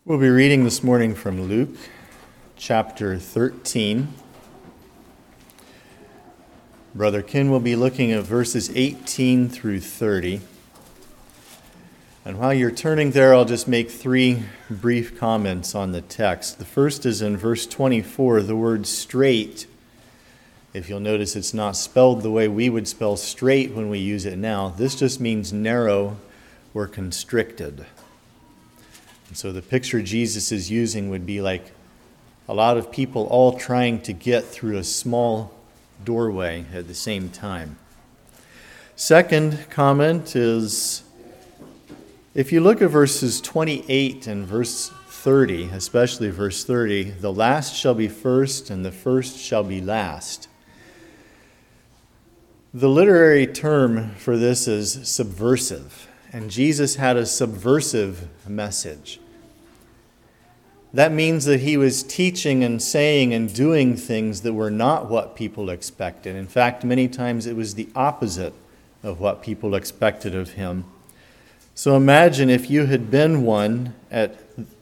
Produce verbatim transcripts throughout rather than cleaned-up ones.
We'll be reading this morning from Luke chapter thirteen. Brother Ken will be looking at verses eighteen through thirty. And while you're turning there, I'll just make three brief comments on the text. The first is in verse twenty-four, the word straight. If you'll notice, it's not spelled the way we would spell straight when we use it now. This just means narrow or constricted. And so the picture Jesus is using would be like a lot of people all trying to get through a small doorway at the same time. Second comment is, if you look at verses twenty-eight and verse thirty, especially verse thirty, the last shall be first and the first shall be last. The literary term for this is subversive. And Jesus had a subversive message. That means that he was teaching and saying and doing things that were not what people expected. In fact, many times it was the opposite of what people expected of him. So imagine if you had been one at,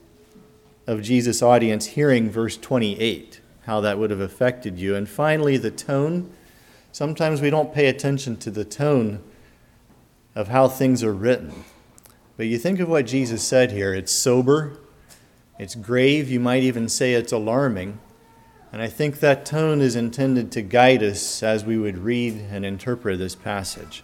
of Jesus' audience hearing verse twenty-eight, how that would have affected you. And finally, the tone. Sometimes we don't pay attention to the tone of how things are written. But you think of what Jesus said here. It's sober, it's grave, you might even say it's alarming. And I think that tone is intended to guide us as we would read and interpret this passage.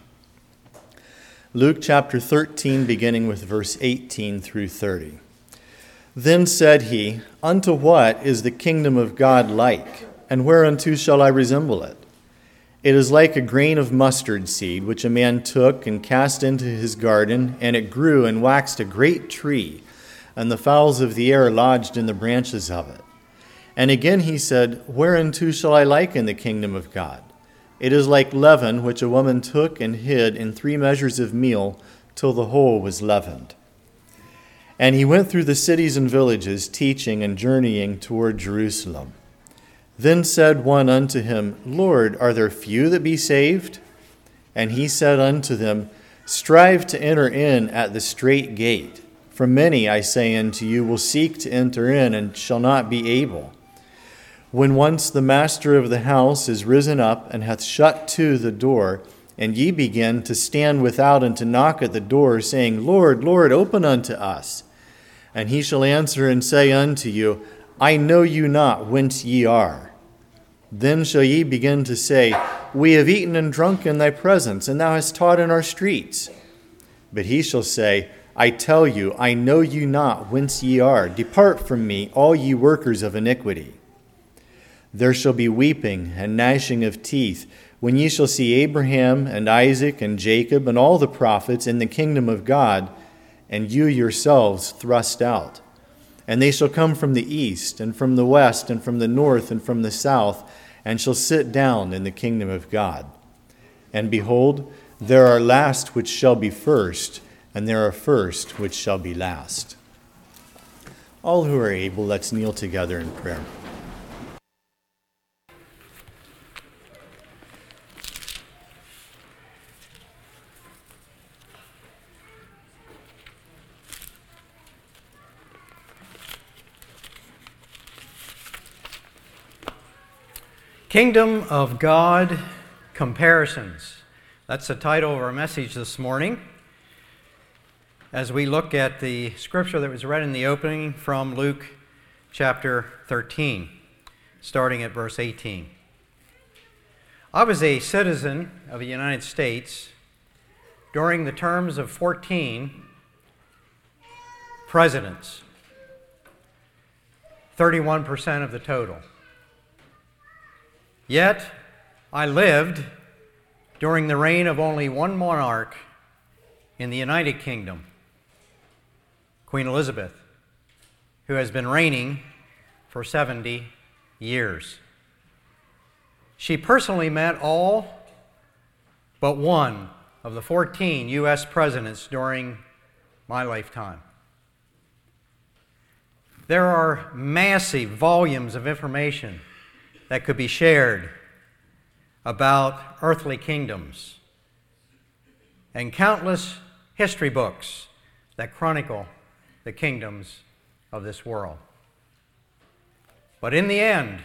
Luke chapter thirteen, beginning with verse eighteen through thirty. Then said he, Unto what is the kingdom of God like? And whereunto shall I resemble it? It is like a grain of mustard seed, which a man took and cast into his garden, and it grew and waxed a great tree, and the fowls of the air lodged in the branches of it. And again he said, Whereunto shall I liken the kingdom of God? It is like leaven, which a woman took and hid in three measures of meal, till the whole was leavened. And he went through the cities and villages, teaching and journeying toward Jerusalem. Then said one unto him, Lord, are there few that be saved? And he said unto them, Strive to enter in at the strait gate. For many, I say unto you, will seek to enter in, and shall not be able. When once the master of the house is risen up, and hath shut to the door, and ye begin to stand without and to knock at the door, saying, Lord, Lord, open unto us. And he shall answer and say unto you, I know you not whence ye are. Then shall ye begin to say, We have eaten and drunk in thy presence, and thou hast taught in our streets. But he shall say, I tell you, I know you not whence ye are. Depart from me, all ye workers of iniquity. There shall be weeping and gnashing of teeth, when ye shall see Abraham and Isaac and Jacob and all the prophets in the kingdom of God, and you yourselves thrust out. And they shall come from the east, and from the west, and from the north, and from the south, and shall sit down in the kingdom of God. And behold, there are last which shall be first, and there are first which shall be last. All who are able, let's kneel together in prayer. Kingdom of God Comparisons. That's the title of our message this morning, as we look at the scripture that was read in the opening from Luke chapter thirteen, starting at verse eighteen. I was a citizen of the United States during the terms of fourteen presidents, thirty-one percent of the total. Yet, I lived during the reign of only one monarch in the United Kingdom, Queen Elizabeth, who has been reigning for seventy years. She personally met all but one of the fourteen U S presidents during my lifetime. There are massive volumes of information that could be shared about earthly kingdoms, and countless history books that chronicle the kingdoms of this world. But in the end,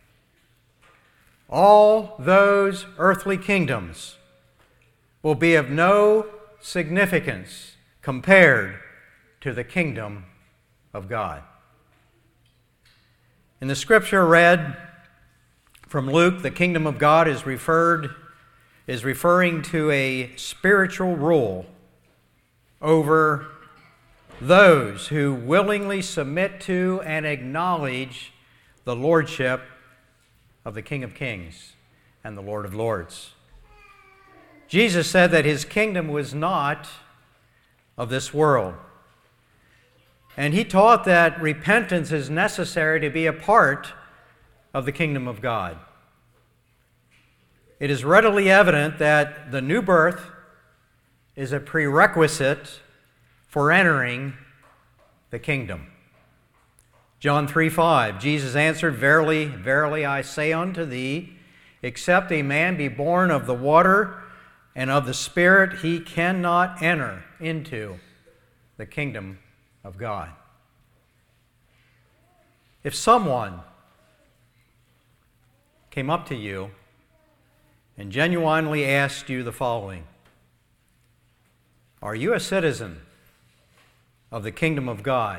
all those earthly kingdoms will be of no significance compared to the kingdom of God. In the scripture read from Luke, the kingdom of God is referred is referring to a spiritual rule over those who willingly submit to and acknowledge the lordship of the King of Kings and the Lord of Lords. Jesus said that his kingdom was not of this world. And he taught that repentance is necessary to be a part of the kingdom of God. It is readily evident that the new birth is a prerequisite for entering the kingdom. John three five, Jesus answered, Verily, verily, I say unto thee, except a man be born of the water and of the Spirit, he cannot enter into the kingdom of God. If someone came up to you and genuinely asked you the following, are you a citizen of the kingdom of God?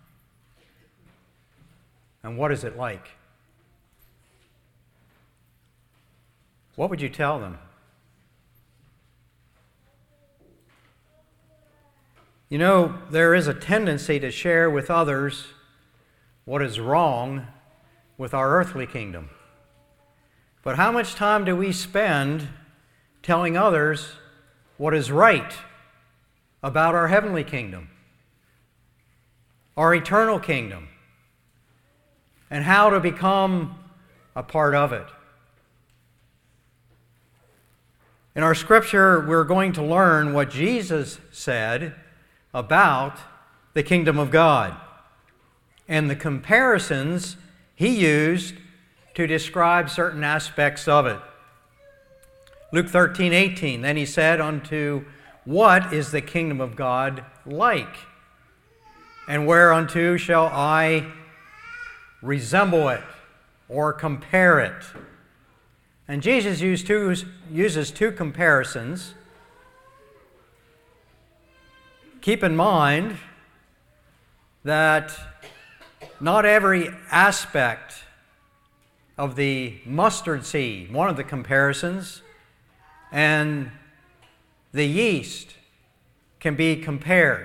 And what is it like? What would you tell them? You know, there is a tendency to share with others what is wrong with our earthly kingdom. But how much time do we spend telling others what is right about our heavenly kingdom, our eternal kingdom, and how to become a part of it? In our scripture, we're going to learn what Jesus said about the kingdom of God and the comparisons he used to describe certain aspects of it. Luke thirteen eighteen, then he said unto, what is the kingdom of God like? And whereunto shall I resemble it or compare it? And Jesus used two, uses two comparisons. Keep in mind that not every aspect of the mustard seed, one of the comparisons, and the yeast can be compared.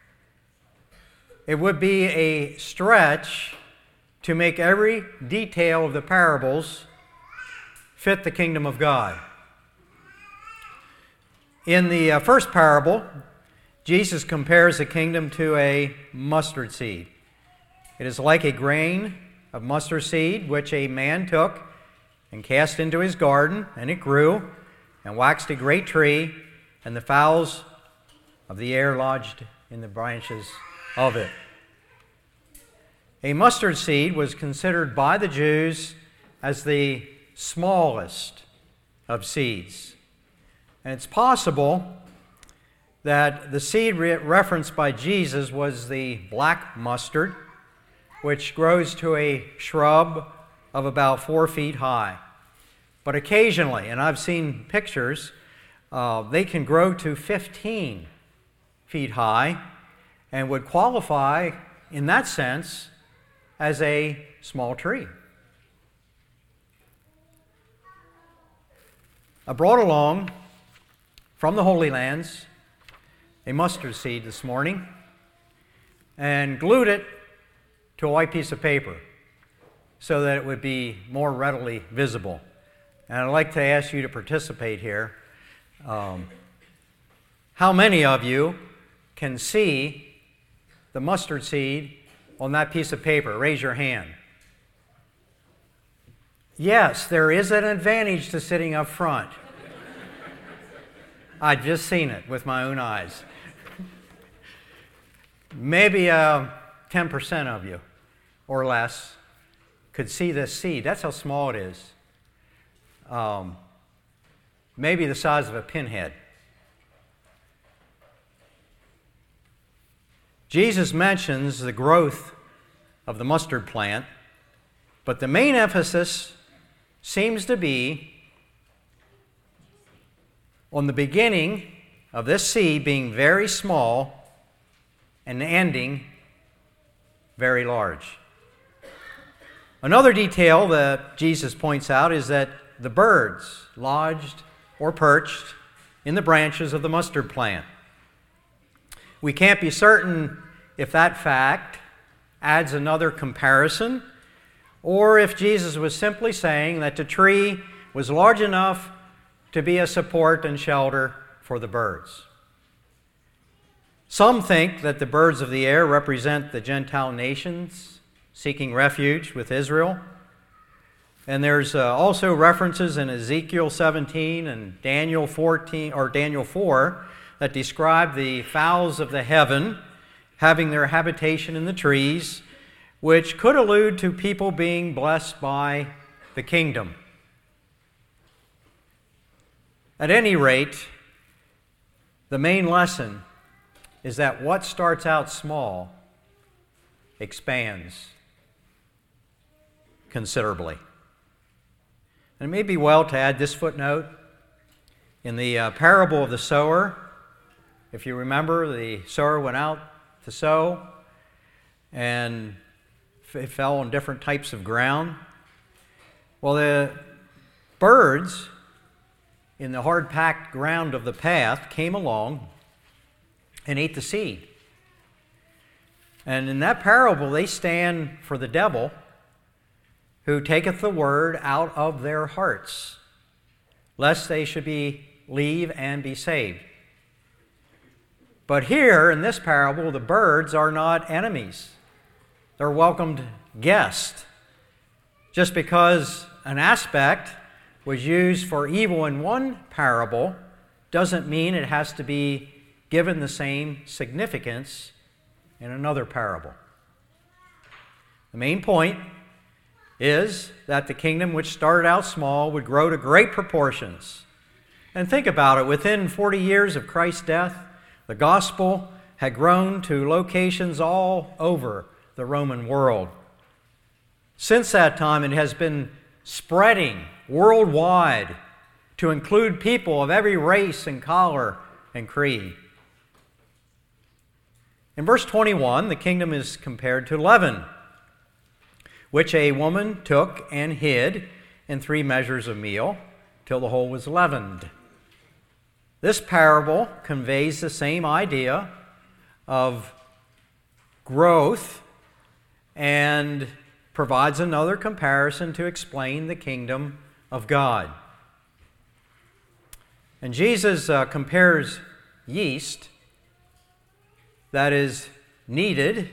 It would be a stretch to make every detail of the parables fit the kingdom of God. In the uh, first parable, Jesus compares the kingdom to a mustard seed. It is like a grain of mustard seed, which a man took and cast into his garden, and it grew and waxed a great tree, and the fowls of the air lodged in the branches of it. A mustard seed was considered by the Jews as the smallest of seeds. And it's possible that the seed re- referenced by Jesus was the black mustard, which grows to a shrub of about four feet high. But occasionally, and I've seen pictures, uh, they can grow to fifteen feet high and would qualify, in that sense, as a small tree. I brought along from the Holy Lands a mustard seed this morning and glued it to a white piece of paper so that it would be more readily visible. And I'd like to ask you to participate here. Um, how many of you can see the mustard seed on that piece of paper? Raise your hand. Yes, there is an advantage to sitting up front. I've just seen it with my own eyes. Maybe uh, ten percent of you or less could see this seed. That's how small it is. Um, maybe the size of a pinhead. Jesus mentions the growth of the mustard plant, but the main emphasis seems to be on the beginning of this seed being very small and the ending very large. Another detail that Jesus points out is that the birds lodged or perched in the branches of the mustard plant. We can't be certain if that fact adds another comparison, or if Jesus was simply saying that the tree was large enough to be a support and shelter for the birds. Some think that the birds of the air represent the Gentile nations seeking refuge with Israel. And there's uh, also references in Ezekiel seventeen and Daniel fourteen or Daniel four that describe the fowls of the heaven having their habitation in the trees, which could allude to people being blessed by the kingdom. At any rate, the main lesson is that what starts out small expands considerably. And it may be well to add this footnote. In the uh, parable of the sower, if you remember, the sower went out to sow, and it fell on different types of ground. Well, the birds in the hard-packed ground of the path came along and ate the seed. And in that parable, they stand for the devil, who taketh the word out of their hearts, lest they should be leave and be saved. But here, in this parable, the birds are not enemies. They're welcomed guests. Just because an aspect was used for evil in one parable doesn't mean it has to be given the same significance in another parable. The main point is that the kingdom, which started out small, would grow to great proportions. And think about it, within forty years of Christ's death, the gospel had grown to locations all over the Roman world. Since that time, it has been spreading worldwide to include people of every race and color and creed. In verse twenty-one, the kingdom is compared to leaven, which a woman took and hid in three measures of meal till the whole was leavened. This parable conveys the same idea of growth and provides another comparison to explain the kingdom of God. And Jesus uh, compares yeast that is kneaded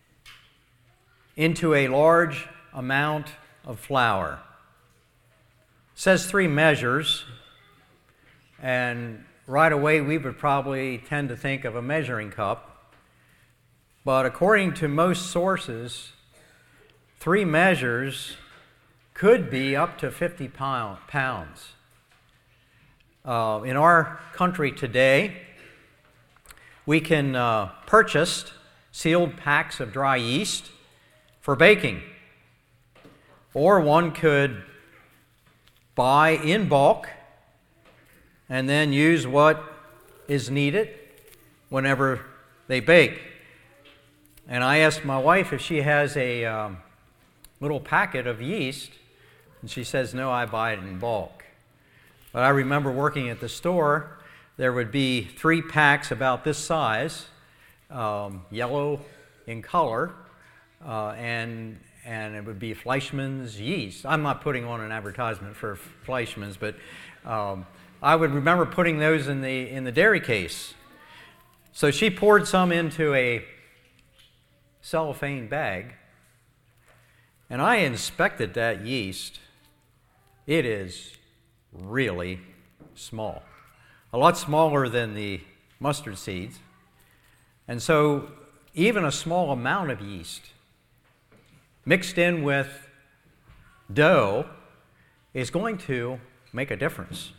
into a large amount of flour. It says three measures, and right away we would probably tend to think of a measuring cup. But according to most sources, three measures could be up to fifty pounds. Uh, in our country today, we can uh, purchase sealed packs of dry yeast for baking. Or one could buy in bulk and then use what is needed whenever they bake. And I asked my wife if she has a um, little packet of yeast, and she says, no, I buy it in bulk. But I remember working at the store, there would be three packs about this size, um, yellow in color, uh, and and it would be Fleischmann's yeast. I'm not putting on an advertisement for Fleischmann's, but um, I would remember putting those in the in the dairy case. So she poured some into a cellophane bag, and I inspected that yeast. It is really small, a lot smaller than the mustard seeds. And so even a small amount of yeast mixed in with dough is going to make a difference.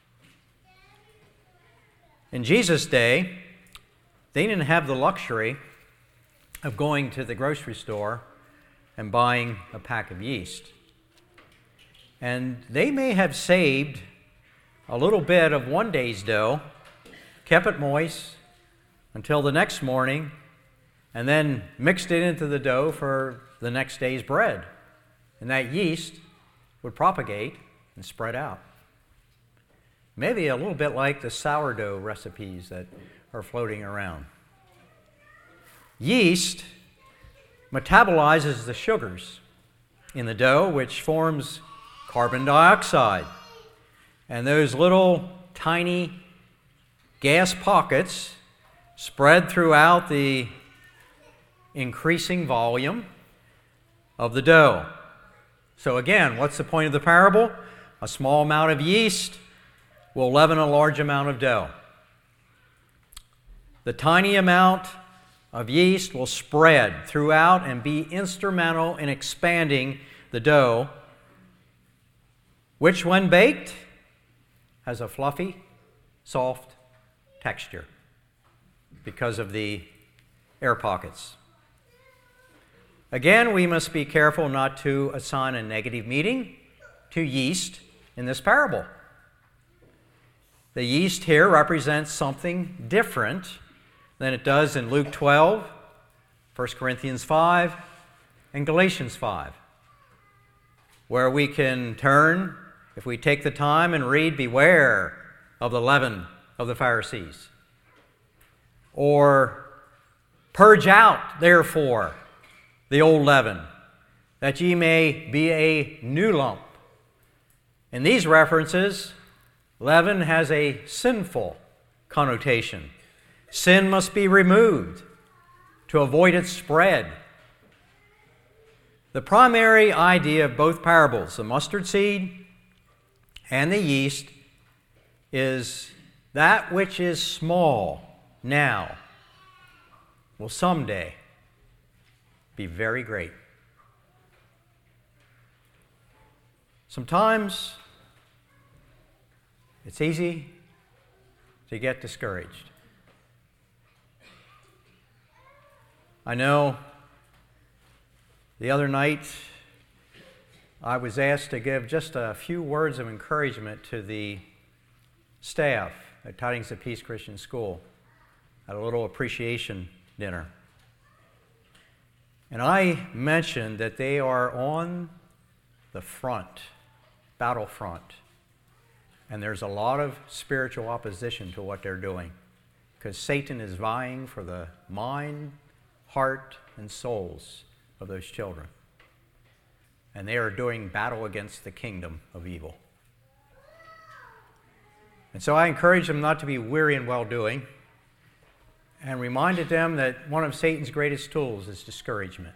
In Jesus' day, they didn't have the luxury of going to the grocery store and buying a pack of yeast. And they may have saved a little bit of one day's dough, kept it moist until the next morning, and then mixed it into the dough for the next day's bread. And that yeast would propagate and spread out. Maybe a little bit like the sourdough recipes that are floating around. Yeast metabolizes the sugars in the dough, which forms carbon dioxide. And those little tiny gas pockets spread throughout the increasing volume of the dough. So again, what's the point of the parable? A small amount of yeast will leaven a large amount of dough. The tiny amount of yeast will spread throughout and be instrumental in expanding the dough, which when baked has a fluffy, soft texture because of the air pockets. Again, we must be careful not to assign a negative meaning to yeast in this parable. The yeast here represents something different than it does in Luke twelve, First Corinthians five, and Galatians five, where we can turn, if we take the time and read, "Beware of the leaven of the Pharisees," or "Purge out, therefore, the old leaven, that ye may be a new lump." In these references, leaven has a sinful connotation. Sin must be removed to avoid its spread. The primary idea of both parables, the mustard seed and the yeast, is that which is small now will someday be very great. Sometimes it's easy to get discouraged. I know the other night I was asked to give just a few words of encouragement to the staff at Tidings of Peace Christian School at a little appreciation dinner. And I mentioned that they are on the front, battlefront, and there's a lot of spiritual opposition to what they're doing because Satan is vying for the mind, heart, and souls of those children. And they are doing battle against the kingdom of evil. And so I encouraged them not to be weary in well-doing and reminded them that one of Satan's greatest tools is discouragement.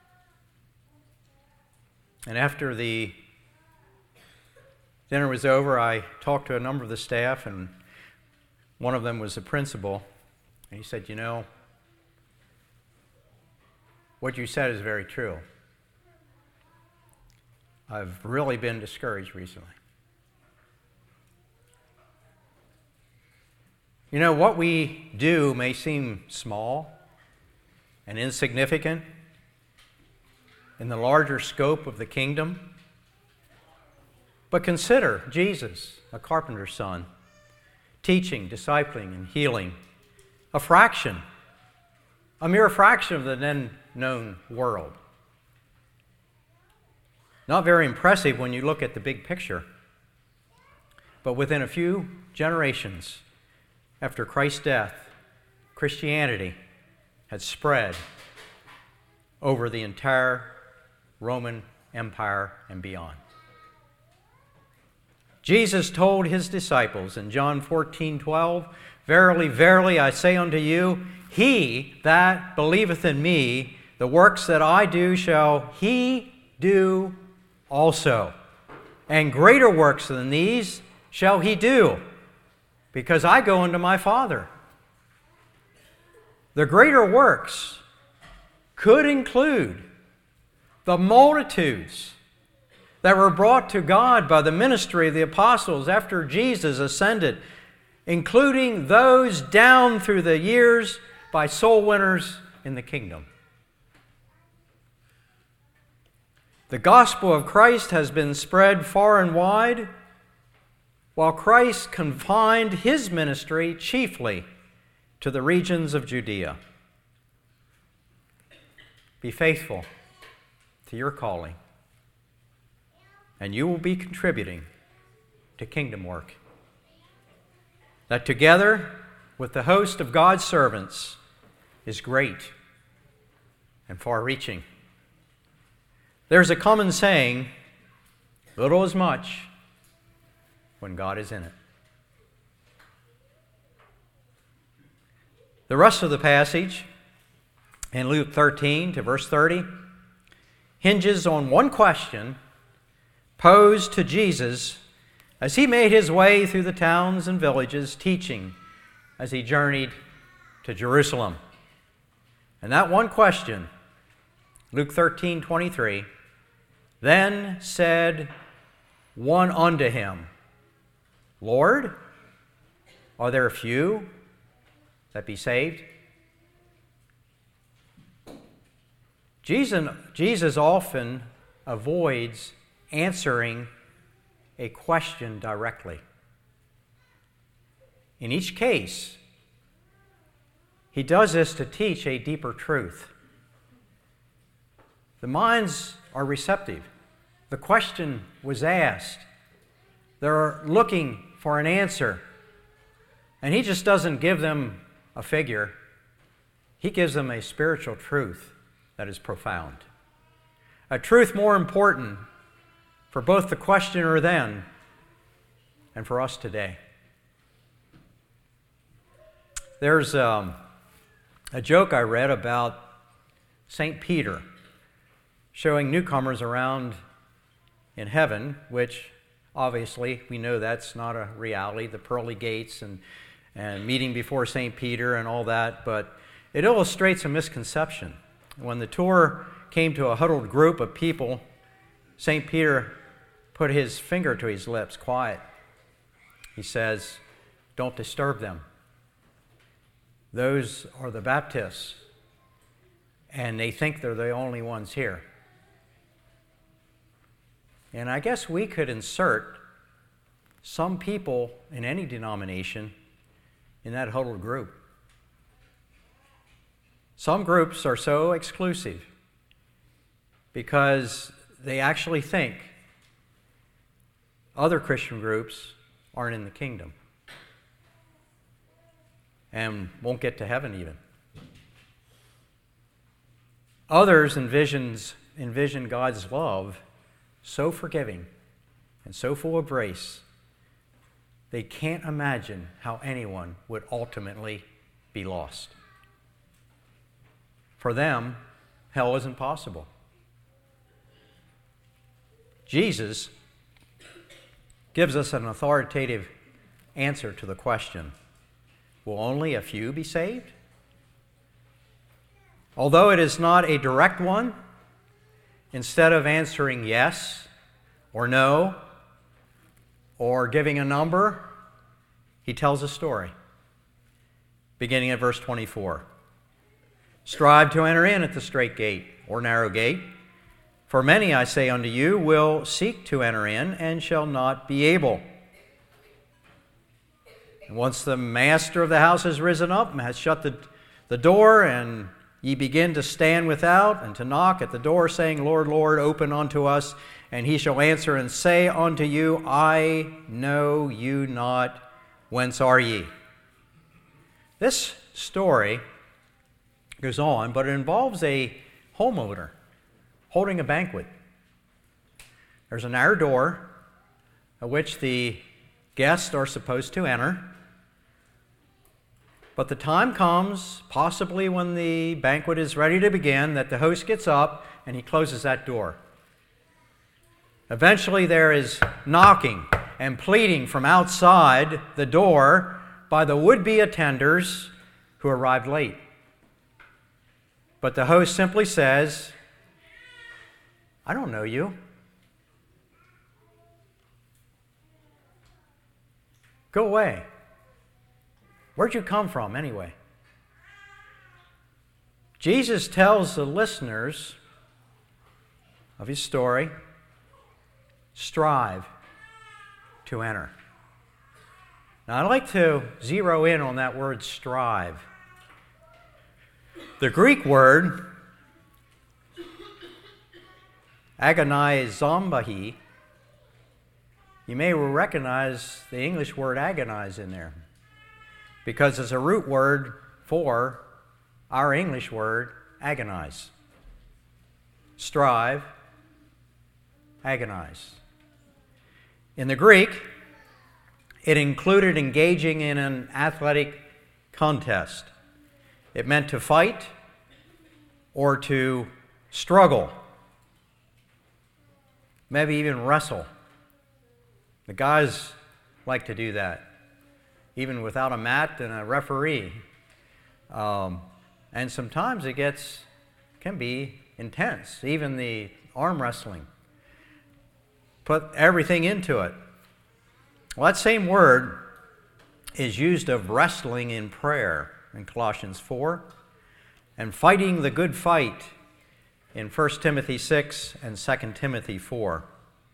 And after the dinner was over, I talked to a number of the staff, and one of them was the principal, and he said, "You know, what you said is very true. I've really been discouraged recently." You know, what we do may seem small and insignificant in the larger scope of the kingdom, but consider Jesus, a carpenter's son, teaching, discipling, and healing a fraction, a mere fraction of the then known world. Not very impressive when you look at the big picture, but within a few generations after Christ's death, Christianity had spread over the entire Roman Empire and beyond. Jesus told his disciples in John fourteen twelve, "Verily, verily, I say unto you, he that believeth in me, the works that I do shall he do also. And greater works than these shall he do, because I go unto my Father." The greater works could include the multitudes that were brought to God by the ministry of the apostles after Jesus ascended, including those down through the years by soul winners in the kingdom. The gospel of Christ has been spread far and wide, while Christ confined his ministry chiefly to the regions of Judea. Be faithful to your calling, and you will be contributing to kingdom work. That together with the host of God's servants is great and far-reaching. There's a common saying, little is much when God is in it. The rest of the passage in Luke thirteen to verse thirty hinges on one question posed to Jesus as he made his way through the towns and villages teaching as he journeyed to Jerusalem. And that one question, Luke thirteen twenty-three, then said one unto him, Lord, are there few that be saved? Jesus, Jesus often avoids answering a question directly. In each case, he does this to teach a deeper truth. The minds are receptive. The question was asked. They're looking for an answer. And he just doesn't give them a figure. He gives them a spiritual truth that is profound. A truth more important for both the questioner then and for us today. There's um, a joke I read about Saint Peter showing newcomers around in heaven, which obviously we know that's not a reality, the pearly gates and, and meeting before Saint Peter and all that, but it illustrates a misconception. When the tour came to a huddled group of people, Saint Peter put his finger to his lips, quiet. He says, don't disturb them. Those are the Baptists, and they think they're the only ones here. And I guess we could insert some people in any denomination in that huddled group. Some groups are so exclusive because they actually think other Christian groups aren't in the kingdom and won't get to heaven even. Others envisions, envision God's love so forgiving and so full of grace, they can't imagine how anyone would ultimately be lost. For them, hell isn't possible. Jesus gives us an authoritative answer to the question, will only a few be saved? Although it is not a direct one, instead of answering yes or no or giving a number, he tells a story, beginning at verse twenty-four. Strive to enter in at the strait gate or narrow gate, for many, I say unto you, will seek to enter in and shall not be able. And once the master of the house has risen up and has shut the, the door, and ye begin to stand without and to knock at the door, saying, Lord, Lord, open unto us. And he shall answer and say unto you, I know you not, whence are ye? This story goes on, but it involves a homeowner holding a banquet. There's a narrow door at which the guests are supposed to enter. But the time comes, possibly when the banquet is ready to begin, that the host gets up and he closes that door. Eventually there is knocking and pleading from outside the door by the would-be attenders who arrived late. But the host simply says, I don't know you. Go away. Where'd you come from anyway? Jesus tells the listeners of his story, strive to enter. Now, I'd like to zero in on that word strive. The Greek word agonizombahi, you may recognize the English word agonize in there, because it's a root word for our English word agonize. Strive, agonize. In the Greek, it included engaging in an athletic contest. It meant to fight or to struggle, maybe even wrestle. The guys like to do that, even without a mat and a referee. Um, and sometimes it gets, can be intense, even the arm wrestling. Put everything into it. Well, that same word is used of wrestling in prayer in Colossians four, and fighting the good fight in First Timothy six and Second Timothy four.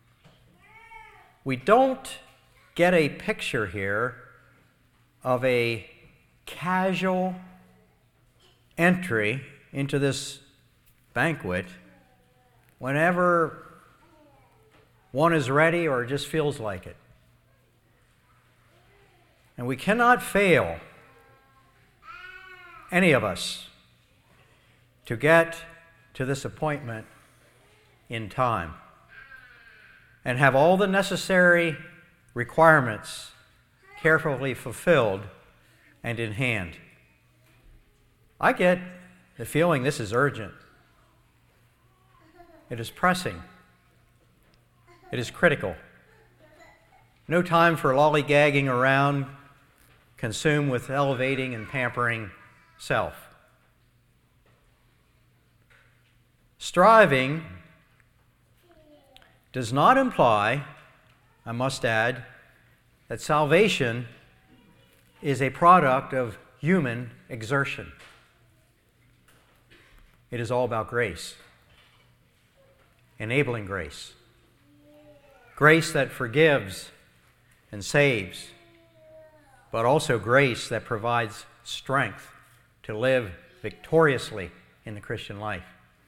We don't get a picture here of a casual entry into this banquet whenever one is ready or just feels like it. And we cannot fail, any of us, to get to this appointment in time and have all the necessary requirements carefully fulfilled and in hand. I get the feeling this is urgent. It is pressing. It is critical. No time for lollygagging around, consumed with elevating and pampering self. Striving does not imply, I must add, that salvation is a product of human exertion. It is all about grace, enabling grace, grace that forgives and saves, but also grace that provides strength to live victoriously in the Christian life.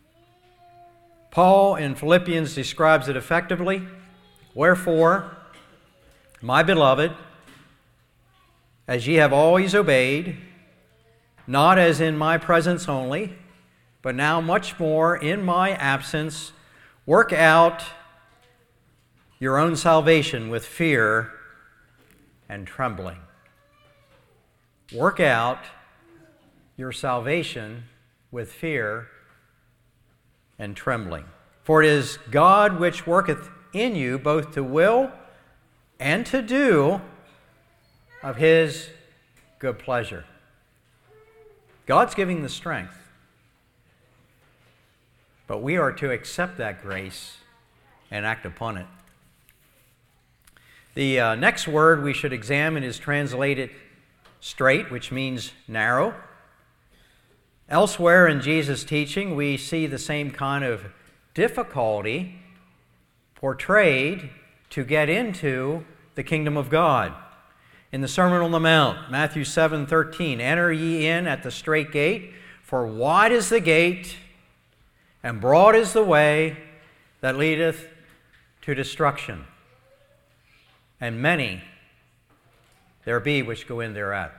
Paul in Philippians describes it effectively. Wherefore, my beloved, as ye have always obeyed, not as in my presence only, but now much more in my absence, work out your own salvation with fear and trembling. Work out your salvation with fear and trembling. For it is God which worketh in you both to will and to do of His good pleasure. God's giving the strength, but we are to accept that grace and act upon it. The uh, next word we should examine is translated straight, which means narrow. Elsewhere in Jesus' teaching, we see the same kind of difficulty portrayed to get into the kingdom of God. In the Sermon on the Mount, Matthew seven thirteen, enter ye in at the strait gate, for wide is the gate, and broad is the way that leadeth to destruction, and many there be which go in thereat.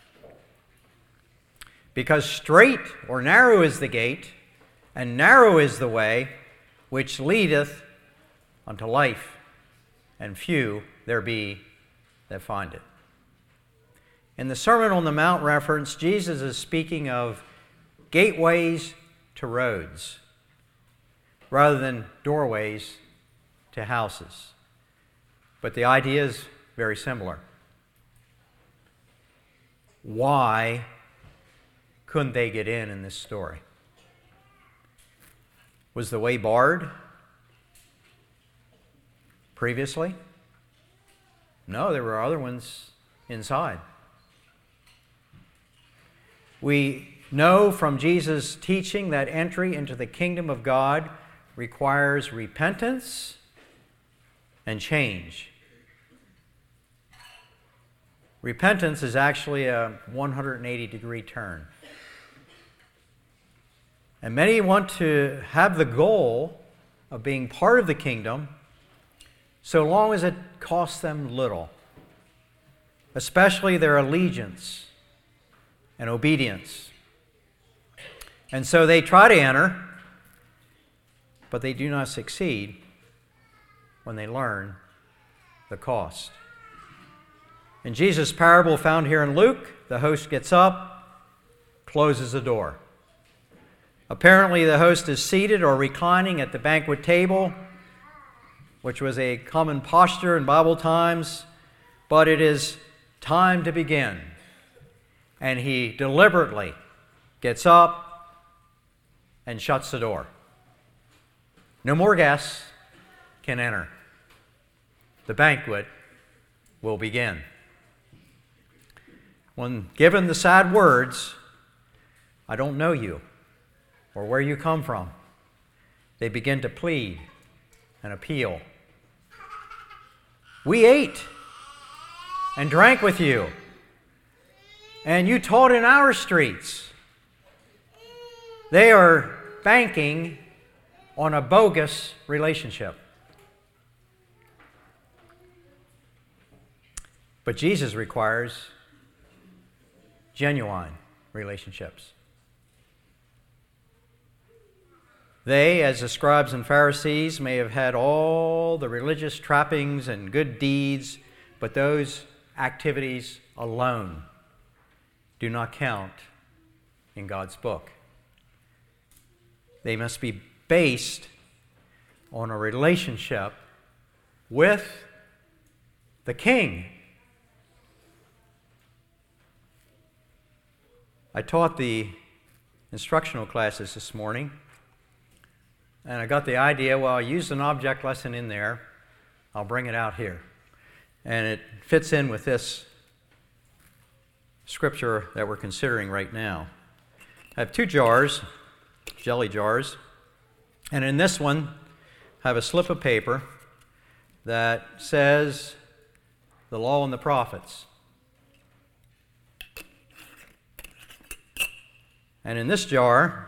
Because strait or narrow is the gate, and narrow is the way which leadeth unto life, and few there be that find it. In the Sermon on the Mount reference, Jesus is speaking of gateways to roads rather than doorways to houses. But the idea is very similar. Why couldn't they get in in this story? Was the way barred previously? No, there were other ones inside. We know from Jesus' teaching that entry into the kingdom of God requires repentance and change. Repentance is actually a one hundred eighty degree turn. And many want to have the goal of being part of the kingdom so long as it costs them little, especially their allegiance and obedience. And so they try to enter, but they do not succeed when they learn the cost. In Jesus' parable found here in Luke, the host gets up, closes the door. Apparently, the host is seated or reclining at the banquet table, which was a common posture in Bible times, but it is time to begin. And he deliberately gets up and shuts the door. No more guests can enter. The banquet will begin. When given the sad words, "I don't know you," or "where you come from," they begin to plead and appeal. "We ate and drank with you, and you taught in our streets." They are banking on a bogus relationship. But Jesus requires genuine relationships. They, as the scribes and Pharisees, may have had all the religious trappings and good deeds, but those activities alone do not count in God's book. They must be based on a relationship with the King. I taught the instructional classes this morning, and I got the idea, well, I used an object lesson in there, I'll bring it out here. And it fits in with this scripture that we're considering right now. I have two jars, jelly jars, and in this one I have a slip of paper that says the law and the prophets. And in this jar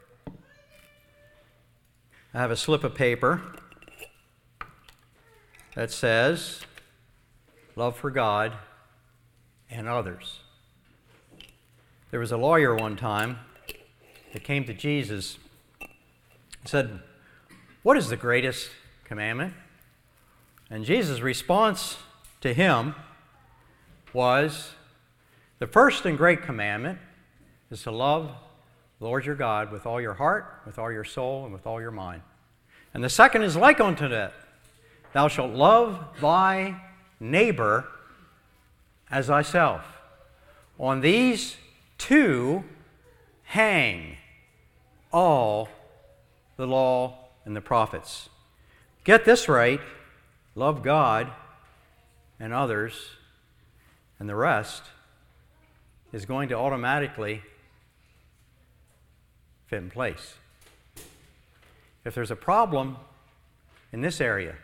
I have a slip of paper that says love for God and others. There was a lawyer one time that came to Jesus and said, "What is the greatest commandment?" And Jesus' response to him was, "The first and great commandment is to love the Lord your God with all your heart, with all your soul, and with all your mind. And the second is like unto that. Thou shalt love thy neighbor as thyself. On these two hang all the law and the prophets." Get this right. Love God and others, and the rest is going to automatically fit in place. If there's a problem in this area,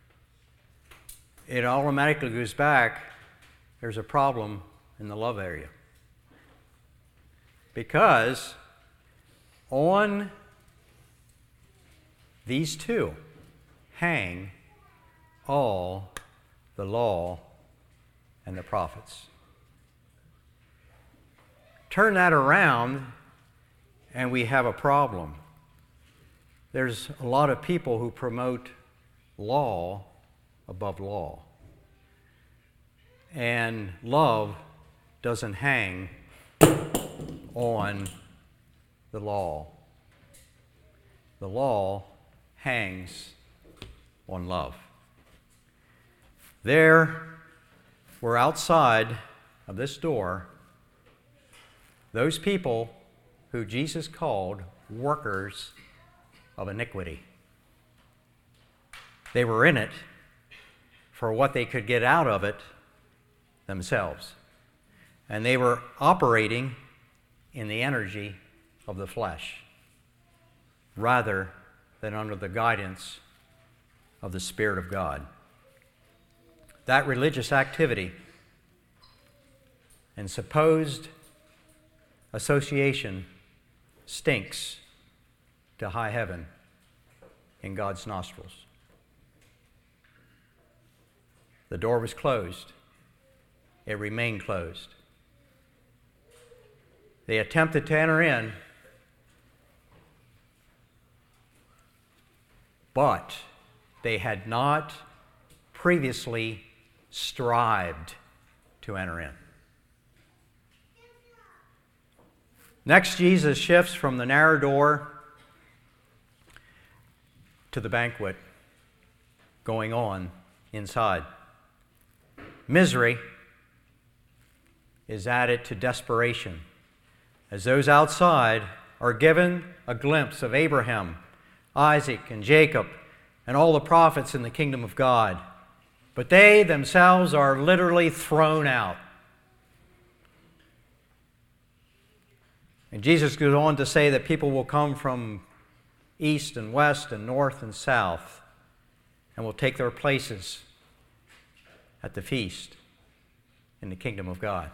it automatically goes back, there's a problem in the love area. Because on these two hang all the law and the prophets. Turn that around and we have a problem. There's a lot of people who promote law above law. And love doesn't hang on the law. The law hangs on love. There were outside of this door those people who Jesus called workers of iniquity. They were in it for what they could get out of it themselves. And they were operating in the energy of the flesh rather than under the guidance of the Spirit of God. That religious activity and supposed association stinks to high heaven in God's nostrils. The door was closed. It remained closed. They attempted to enter in, but they had not previously strived to enter in. Next, Jesus shifts from the narrow door to the banquet going on inside. Misery is added to desperation, as those outside are given a glimpse of Abraham, Isaac, and Jacob, and all the prophets in the kingdom of God. But they themselves are literally thrown out. And Jesus goes on to say that people will come from east and west and north and south and will take their places at the feast in the kingdom of God.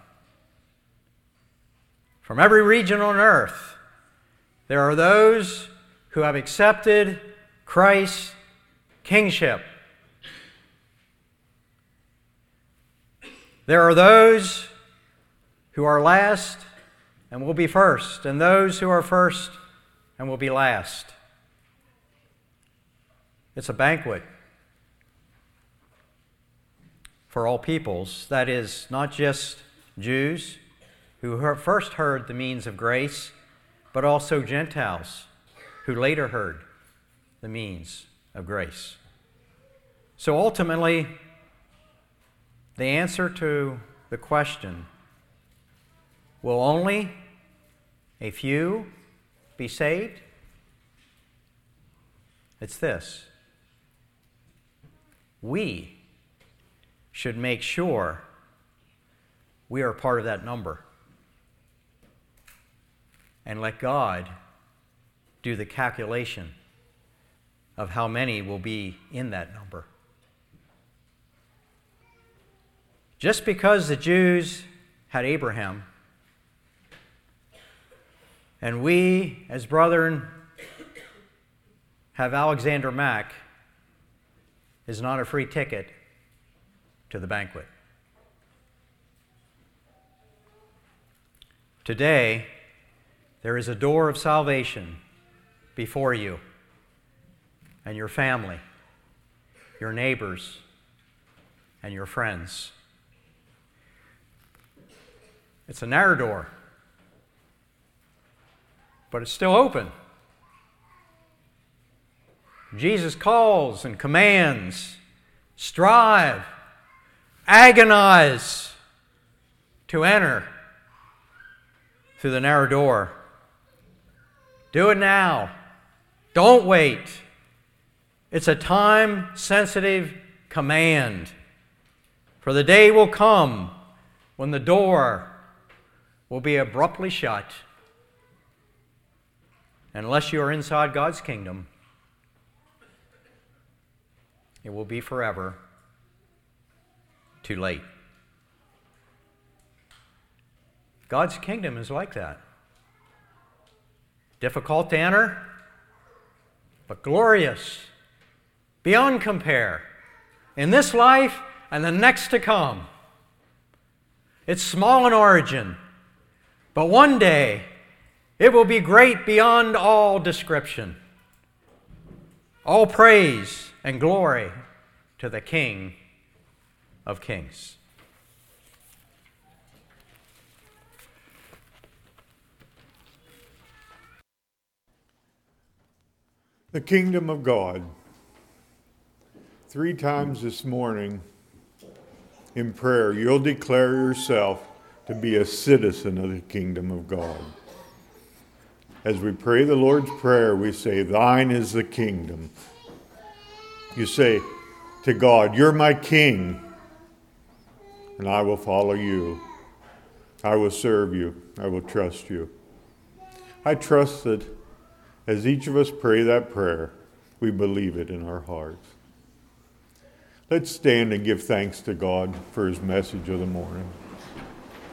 From every region on earth, there are those who have accepted Christ's kingship. There are those who are last and will be first, and those who are first and will be last. It's a banquet for all peoples. That is, not just Jews who first heard the means of grace, but also Gentiles who later heard the means of grace. So ultimately, the answer to the question, will only a few be saved? It's this: we should make sure we are part of that number and let God do the calculation of how many will be in that number. Just because the Jews had Abraham, and we, as brethren, have Alexander Mack, is not a free ticket to the banquet. Today, there is a door of salvation before you and your family, your neighbors, and your friends. It's a narrow door, but it's still open. Jesus calls and commands, strive, agonize to enter through the narrow door. Do it now. Don't wait. It's a time-sensitive command. For the day will come when the door will be abruptly shut. Unless you are inside God's kingdom, it will be forever too late. God's kingdom is like that. Difficult to enter, but glorious, beyond compare, in this life and the next to come. It's small in origin, but one day it will be great beyond all description. All praise and glory to the King of Kings. The kingdom of God. Three times this morning in prayer, you'll declare yourself to be a citizen of the kingdom of God. As we pray the Lord's Prayer, we say, "Thine is the kingdom." You say to God, "You're my king, and I will follow you. I will serve you. I will trust you." I trust that as each of us pray that prayer, we believe it in our hearts. Let's stand and give thanks to God for his message of the morning.